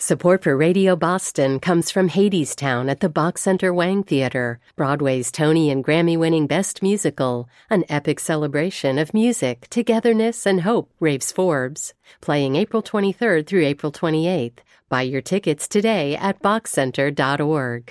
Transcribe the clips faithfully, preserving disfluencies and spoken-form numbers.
Support for Radio Boston comes from Hadestown at the Bach Center Wang Theater, Broadway's Tony and Grammy-winning Best Musical, an epic celebration of music, togetherness, and hope, raves Forbes. Playing April twenty-third through April twenty-eighth. Buy your tickets today at bach center dot org.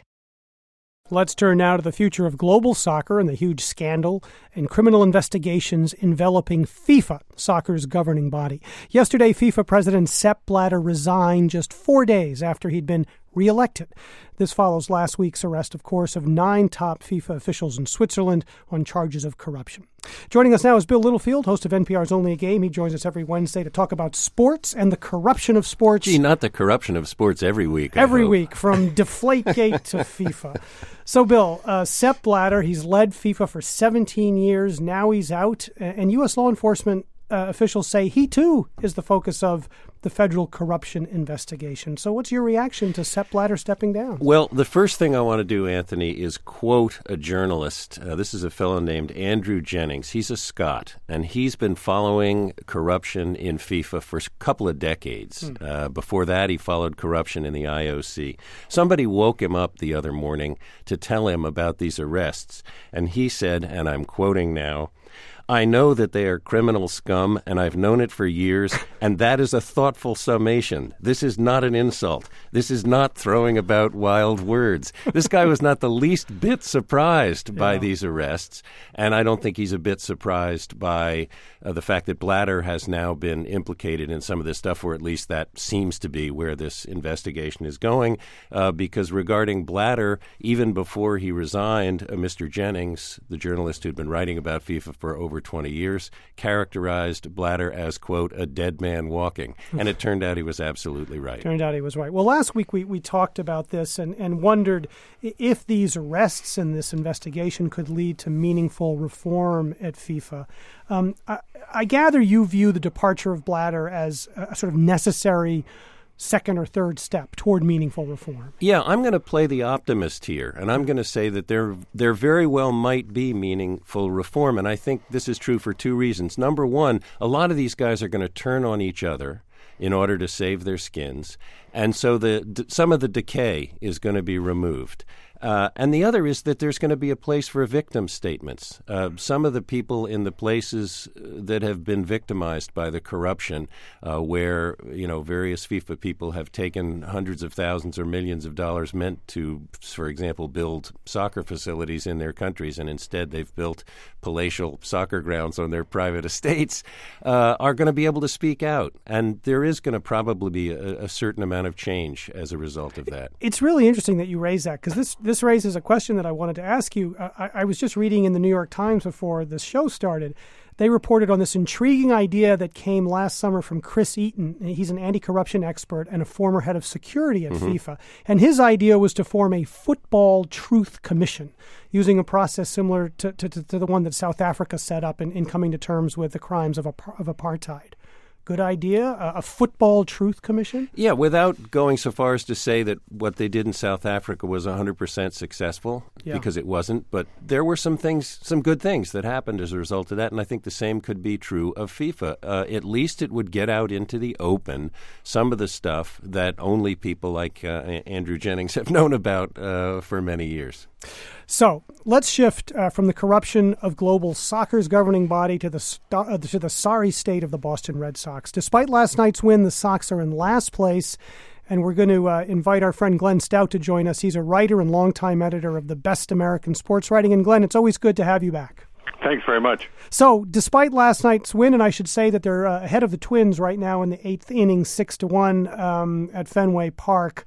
Let's turn now to the future of global soccer and the huge scandal and criminal investigations enveloping FIFA, soccer's governing body. Yesterday, FIFA President Sepp Blatter resigned just four days after he'd been reelected. This follows last week's arrest, of course, of nine top FIFA officials in Switzerland on charges of corruption. Joining us now is Bill Littlefield, host of N P R's Only a Game. He joins us every Wednesday to talk about sports and the corruption of sports. Gee, not the corruption of sports every week. I Every hope. week, from Deflategate to FIFA. So, Bill, uh, Sepp Blatter, he's led FIFA for seventeen years. Now he's out, and U S law enforcement uh, officials say he, too, is the focus of the federal corruption investigation. So what's your reaction to Sepp Blatter stepping down? Well, the first thing I want to do, Anthony, is quote a journalist. Uh, this is a fellow named Andrew Jennings. He's a Scot, and he's been following corruption in FIFA for a couple of decades. Hmm. Uh, before that, he followed corruption in the I O C. Somebody woke him up the other morning to tell him about these arrests, and he said, and I'm quoting now, "I know that they are criminal scum, and I've known it for years, and that is a thoughtful summation. This is not an insult. This is not throwing about wild words." This guy was not the least bit surprised by yeah. these arrests, and I don't think he's a bit surprised by uh, the fact that Blatter has now been implicated in some of this stuff, or at least that seems to be where this investigation is going, uh, because regarding Blatter, even before he resigned, uh, Mister Jennings, the journalist who'd been writing about FIFA for over twenty years, characterized Blatter as, quote, a dead man walking. And it turned out he was absolutely right. Turned out he was right. Well, last week we, we talked about this and, and wondered if these arrests and this investigation could lead to meaningful reform at FIFA. Um, I, I gather you view the departure of Blatter as a sort of necessary second or third step toward meaningful reform. Yeah, I'm going to play the optimist here, and I'm going to say that there there very well might be meaningful reform, and I think this is true for two reasons. Number one, a lot of these guys are going to turn on each other in order to save their skins, and so the d- some of the decay is going to be removed. Uh, and the other is that there's going to be a place for victim statements. Uh, some of the people in the places that have been victimized by the corruption, uh, where, you know, various FIFA people have taken hundreds of thousands or millions of dollars meant to, for example, build soccer facilities in their countries, and instead they've built palatial soccer grounds on their private estates, uh, are going to be able to speak out. And there is going to probably be a, a certain amount of change as a result of that. It's really interesting that you raise that, because this This raises a question that I wanted to ask you. Uh, I, I was just reading in the New York Times before this show started. They reported on this intriguing idea that came last summer from Chris Eaton. He's an anti-corruption expert and a former head of security at mm-hmm. FIFA. And his idea was to form a football truth commission using a process similar to, to, to the one that South Africa set up in, in coming to terms with the crimes of, of apartheid. Good idea? A, a football truth commission? Yeah, without going so far as to say that what they did in South Africa was one hundred percent successful, yeah. because it wasn't. But there were some things, some good things that happened as a result of that, and I think the same could be true of FIFA. Uh, at least it would get out into the open some of the stuff that only people like uh, Andrew Jennings have known about uh, for many years. So let's shift uh, from the corruption of global soccer's governing body to the st- uh, to the sorry state of the Boston Red Sox. Despite last night's win, the Sox are in last place, and we're going to uh, invite our friend Glenn Stout to join us. He's a writer and longtime editor of the Best American Sports Writing. And Glenn, it's always good to have you back. Thanks very much. So, despite last night's win, and I should say that they're uh, ahead of the Twins right now in the eighth inning, six to one um, at Fenway Park.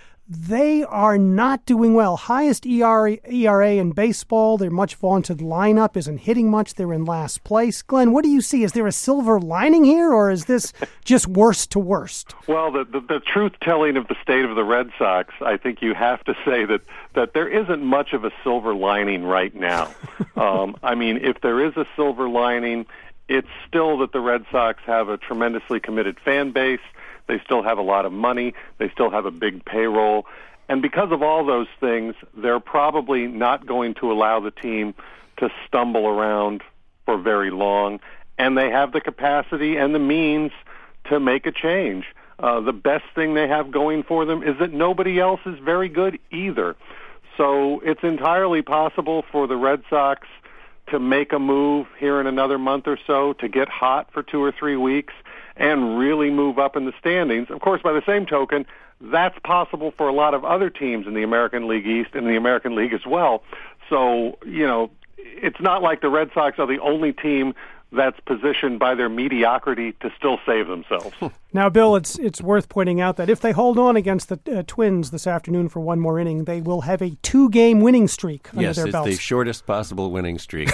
They are not doing well. Highest E R A in baseball. Their much vaunted lineup isn't hitting much. They're in last place. Glenn, what do you see? Is there a silver lining here, or is this just worst to worst? Well, the, the, the truth-telling of the state of the Red Sox, I think you have to say that, that there isn't much of a silver lining right now. um, I mean, if there is a silver lining, it's still that the Red Sox have a tremendously committed fan base. They still have a lot of money. They still have a big payroll. And because of all those things, they're probably not going to allow the team to stumble around for very long. And they have the capacity and the means to make a change. Uh, the best thing they have going for them is that nobody else is very good either. So it's entirely possible for the Red Sox to make a move here in another month or so, to get hot for two or three weeks and really move up in the standings. Of course, by the same token, that's possible for a lot of other teams in the American League East and the American League as well. So, you know, it's not like the Red Sox are the only team that's positioned by their mediocrity to still save themselves. Now, Bill, it's it's worth pointing out that if they hold on against the uh, Twins this afternoon for one more inning, they will have a two-game winning streak under yes, their belts. Yes, it's the shortest possible winning streak.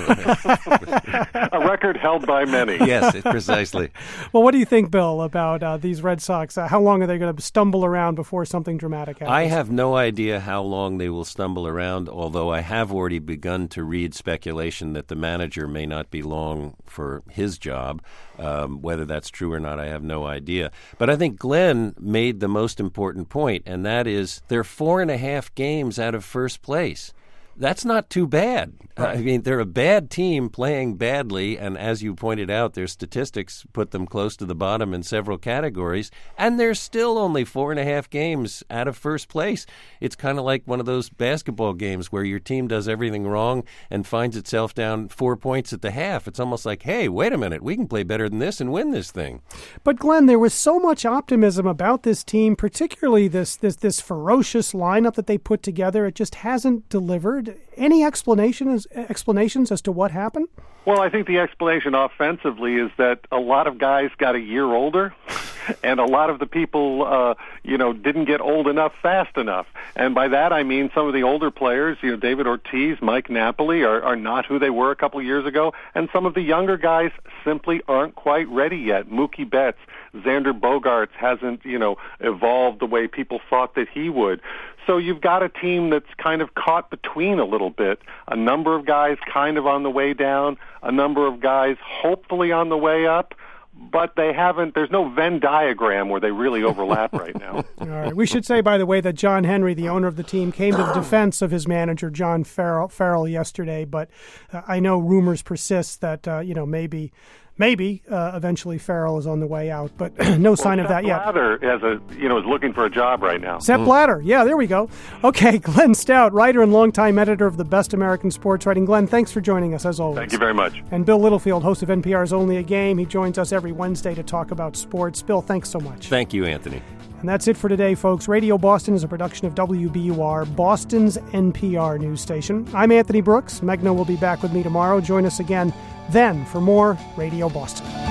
A record held by many. Yes, precisely. Well, what do you think, Bill, about uh, these Red Sox? Uh, how long are they going to stumble around before something dramatic happens? I have no idea how long they will stumble around, although I have already begun to read speculation that the manager may not be long for his job. Um, whether that's true or not, I have no idea. But I think Glenn made the most important point, and that is they're four and a half games out of first place. That's not too bad. Right. I mean, they're a bad team playing badly, and as you pointed out, their statistics put them close to the bottom in several categories, and they're still only four and a half games out of first place. It's kind of like one of those basketball games where your team does everything wrong and finds itself down four points at the half. It's almost like, hey, wait a minute, we can play better than this and win this thing. But, Glenn, there was so much optimism about this team, particularly this this this ferocious lineup that they put together. It just hasn't delivered. Any explanation, explanations as to what happened? Well, I think the explanation offensively is that a lot of guys got a year older, and a lot of the people, uh, you know, didn't get old enough fast enough. And by that I mean some of the older players, you know, David Ortiz, Mike Napoli, are, are not who they were a couple of years ago, and some of the younger guys simply aren't quite ready yet. Mookie Betts, Xander Bogaerts hasn't, you know, evolved the way people thought that he would. So you've got a team that's kind of caught between a little bit. A number of guys kind of on the way down, a number of guys hopefully on the way up, but they haven't, there's no Venn diagram where they really overlap right now. All right. We should say, by the way, that John Henry, the owner of the team, came to the defense of his manager, John Farrell, Farrell yesterday, but uh, I know rumors persist that, uh, you know, maybe... Maybe uh, eventually Farrell is on the way out, but no sign well, of that yet. Sepp Blatter has a, you know, is looking for a job right now. Sepp Blatter, yeah, there we go. Okay, Glenn Stout, writer and longtime editor of the Best American Sports Writing. Glenn, thanks for joining us as always. Thank you very much. And Bill Littlefield, host of N P R's Only a Game. He joins us every Wednesday to talk about sports. Bill, thanks so much. Thank you, Anthony. And that's it for today, folks. Radio Boston is a production of W B U R, Boston's N P R news station. I'm Anthony Brooks. Megna will be back with me tomorrow. Join us again then for more Radio Boston.